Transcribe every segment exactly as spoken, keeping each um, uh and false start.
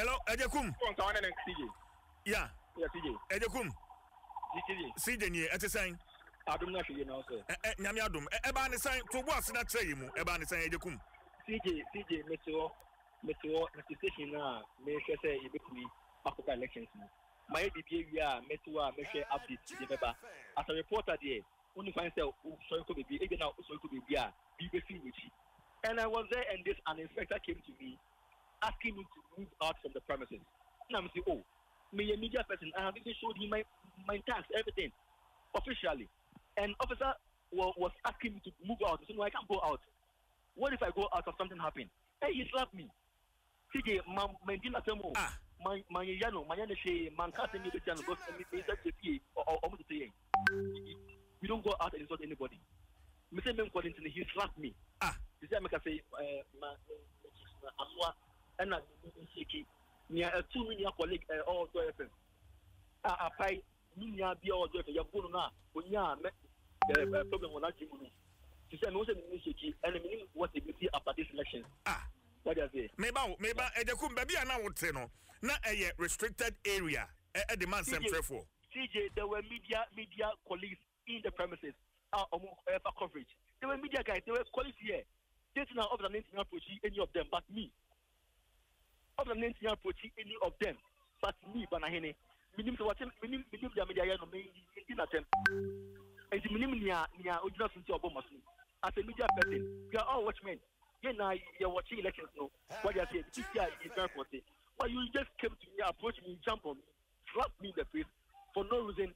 hello, Ejekum. Yeah. Yeah, C J. Ejekum. C J. C J ni ete sign. Adum na hwe na so. Eh nyame adum. E ba ne sign to bo ase na tray mu. E ba ne sign Ejekum. C J, C J meteo meteo na station na me hwe say e betumi Africa elections mu. My bibie wi a meteo a me hwe update de beba. As a reporter there, only find say so ko bebi e na so ko bebi a bi be fi wuchi. And I was there and this an inspector came to me asking me to move out from the premises. And I'm saying, oh, me a media person, I have even showed him my my tax, everything, officially. And officer was, was asking me to move out. So no, I can't go out. What if I go out or something happen? Hey, he slapped me. C J, my my dinner temo, my my yano, my yano she, man can't me the channel because me me that P or almost saying, we don't go out and insult anybody. Me say me calling to he slapped me. Ah, he said me can say, uh, my aswa, and I shiki. Near a two million colleague all to F M. I pay Minia be all there for your Bununa, when you are met the problem on that. She said, no, and the meaning what they will see after this election. Ah, what does it? Maybe, maybe, Ejekum, baby, I now would say no, not a restricted area at the man same for. C J, there were media media colleagues in the premises uh, for coverage. There were media guys, there were colleagues here. This now of the name to approach any of them but me. Of the name to approach any of them but me, Banahene. Minim to what minim minim the media no me in attempt. And the minim near near original into Obama. As a media person, we are all watchmen. You know, you're watching elections, no. What you say, this year is very important. But you just came to me, approach me, jump on me, slap me in the face for no reason.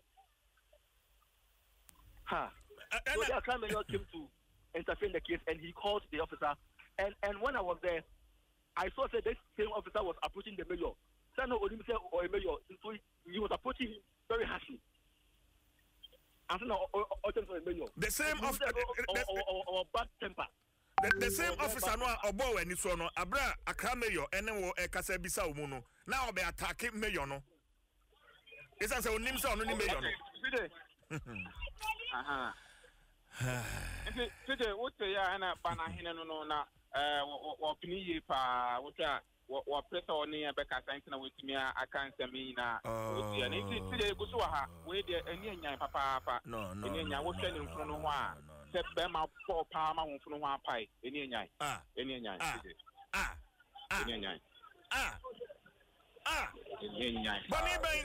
Ha. Huh. So the account manager came to intervene in the case and he called the officer. And and when I was there, I saw that this same officer was approaching the mayor. So no, or a mayor, so he was approaching him very harshly. And so now, the same officer or bad temper. The, the same officer no obo ani so no abra akra mayor ene wo e kasa bisa omu no na obe attack mayor no isa say onim say ono ni mayor no aha ente tete wote ya na bana hene no no na eh wo pini yi pa wote wo presa oni e be kasa ente na wetimi aka nsemi na wote ya ente tete guso ha we de eni enyan papa papa eni enyan wo hwe ne mfunu no ho a se be ma po pa ma wo mfunu ho apai eni enyan ah eni enyan ah ah eni enyan ah ah eni enyan bani